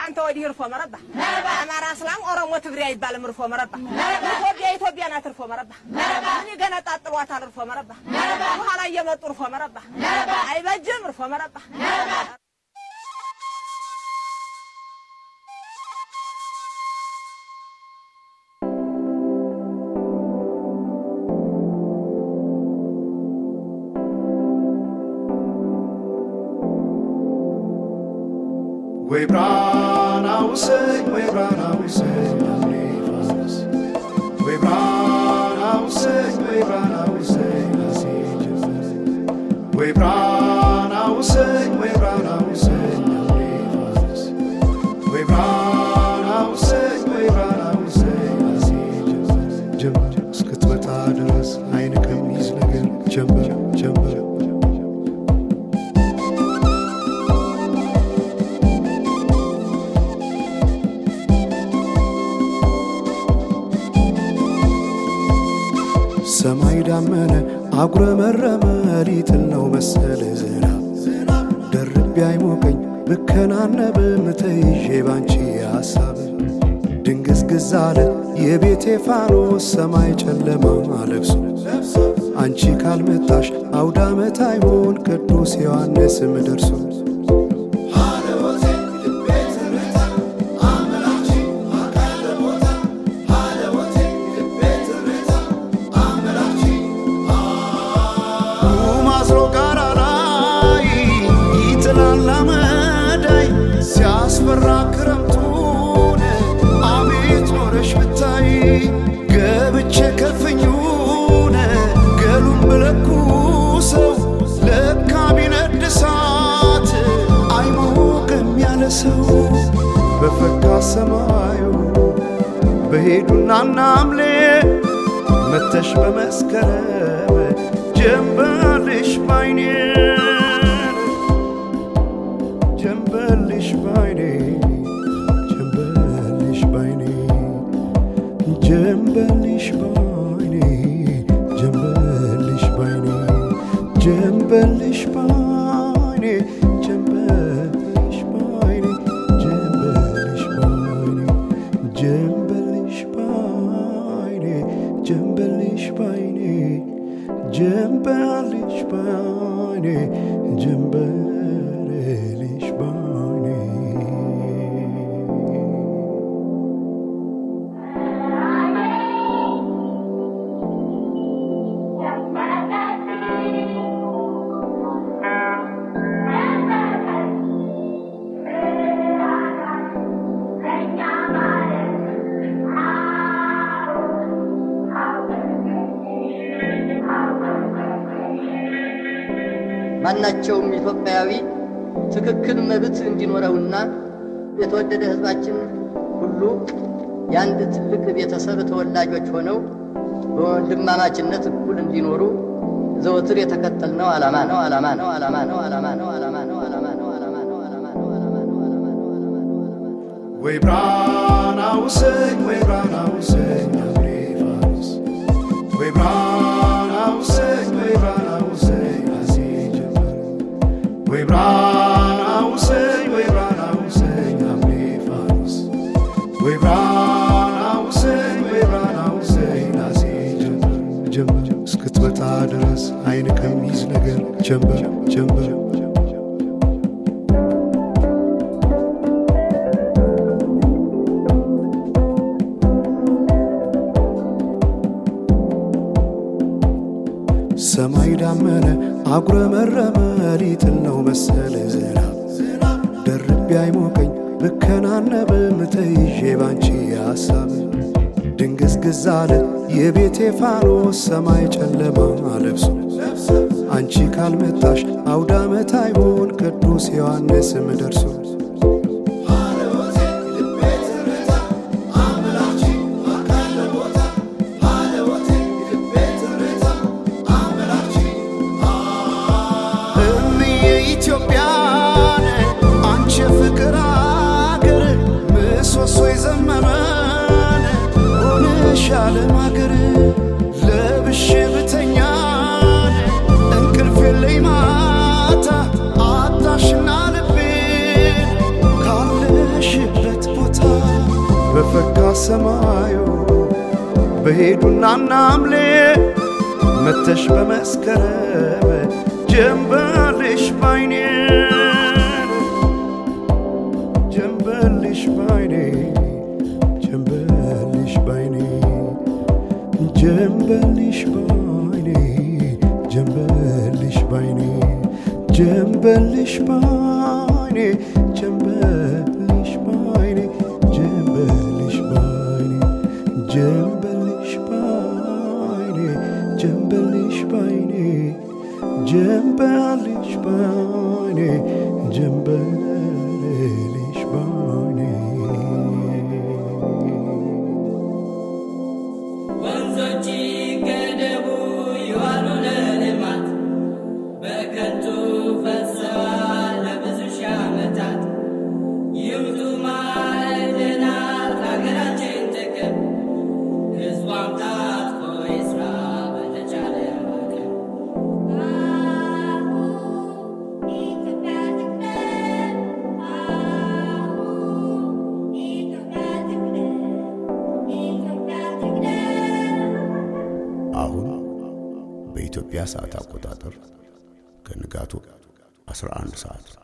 كانت ودي رفو مربع أمار أسلام أورمو تبريا يبال مرفو مربع إثيوبيا ناترفو مربع أني قناة أطلوات على رفو مربع وحالا يمط رفو مربع أي بجم رفو مربع We brought our say, we brought our say, we brought our say, we brought our say, we brought our say, we brought our say, we brought our say, we brought our say, jump, skutmat adres, eine kamis nager, jump, jump. ሰማይ ዳመነ አጉረመረመ ሊጥለው መሰለ ዝናብ ደርቤ አይሞቀኝ ብከናነብ ምተይዤ ባንቺ ሐሳብ ድንግዝግዝ አለ የቤቴ ፋኖስ ሰማይ ጨለማ ለብሶ አንቺ ካልመጣሽ አውደ ዓመት አይሆን ቅዱስ ዮሐንስም ደርሶ በፈካ ሰማዩ በሄዱና ናምሌ መተሽ በመስከረም ጀንበልሽ ባይኔ ጀንበልሽ ባይኔ ጀንበልሽ ባይኔ ጀንበልሽ ባይኔ ጀንበልሽ ባይኔ ጀንበልሽ ባይኔ Jembelish Bani, Jembelish Bani. ማናቸውም ኢትዮጵያዊ ትክክል መብት እንዲኖረውና የተወደደ ህዝባችን ሁሉ ያንድ ትልቅ ቤተሰብ ተወላጆች ሆነው በወንድማማችነት እኩል እንዲኖሩ ዘወትር የተከተልነው ዓላማ ነው። We brought our say, we brought our say, we brought our say, we brought our say. We brought our say, we brought our say, Amifas. We brought our say, we brought our say, Jump, skutmat adres, eine kamis nager, jump. ሰማይ ዳመነ አጉረመረመ ሊጥለው መሰለ ዝናብ ደርቤ አይሞቀኝ ብከናነብ ምተይዤ ባንቺ ሐሳብ ድንግዝግዝ አለ የቤቴ ፋኖስ ሰማይ ጨለማ ለብሶ አንቺ ካልመጣሽ አውደ ዓመት አይሆን ቅዱስ ዮሐንስም ደርሶ Ship በሰማዩ በሄዱና ናምሌ መተሽ በመስከረም ጀንበልሽ ባይኔ ጀንበልሽ ባይኔ ጀንበልሽ ባይኔ ጀንበልሽ ባይኔ ጀንበልሽ ባይኔ ጀንበልሽ ባይኔ ጀንበልሽ ባይኔ ጀንበልሽ ባይኔ ጀንበልሽ ባይኔ ጀንበልሽ ባይኔ ጀንበልሽ ባይኔ ጀንበልሽ ባይኔ ወንዞች ገደቡ ይዋሉ ለልማት በከንቱ ፈሰዋል ለብዙ ሺህ ዓመታት ይምጡ ማዕድናት ሀገራችን ጥቅም ሕዝቧም ታጥቆ ይስራ በተቻለ አቅም አሁን በኢትዮጵያ ሰዓት አቆጣጠር ከንጋቱ 11 ሰዓት